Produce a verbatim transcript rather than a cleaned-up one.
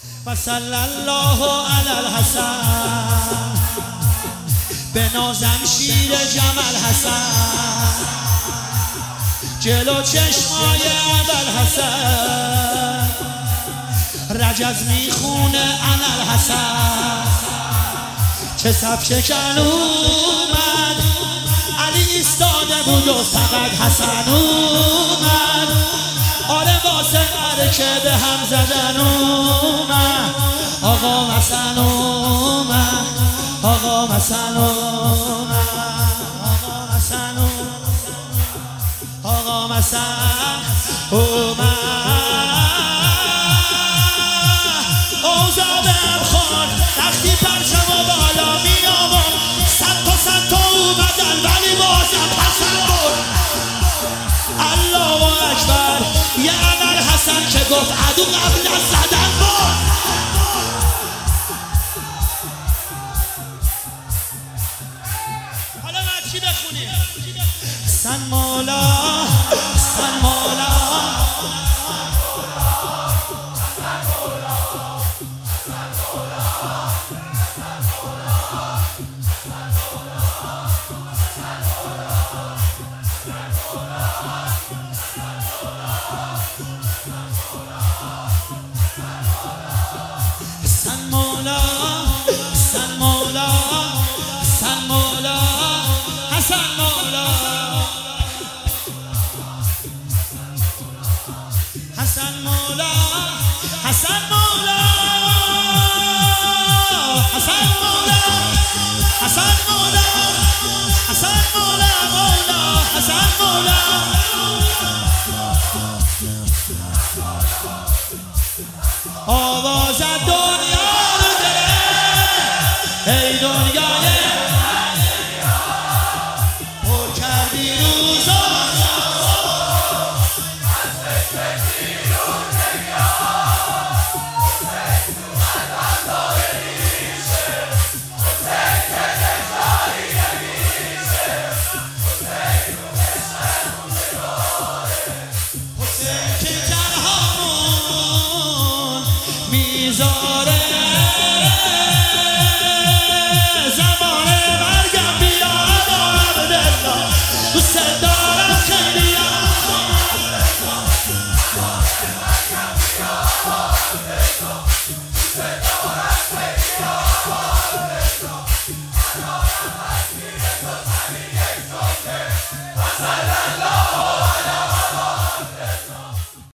و صلی الله علی الحسن به نازم شیر جمل حسن جلو چشمای ابوالحسن رجز میخونه انل حسن چه صف شکن اومد علی ایستاده بود و فقط حسن اومد آره واسه که به هم زدن اومد آقا حسن اومد آقا حسن اومد آقا حسن اومد آقا حسن اومد اوزادم خان وقتی پرچم و بالا می آورد صد تا صد تا اومدن ولی بازم حسن بود الله اکبر یه انل حسن که گفت عدو قبل از زدن بود حالا من چی بخونیم سن مولا سن مولا حسن مولا حسن مولا حسن مولا حسن مولا حسن مولا مولا حسن مولا آواز دنیا رو ده ای دنیای پر کردی روزا میذاره زمان مرگم بیاد عبدالله دوست دارم خیلی زمان مرگم بیاد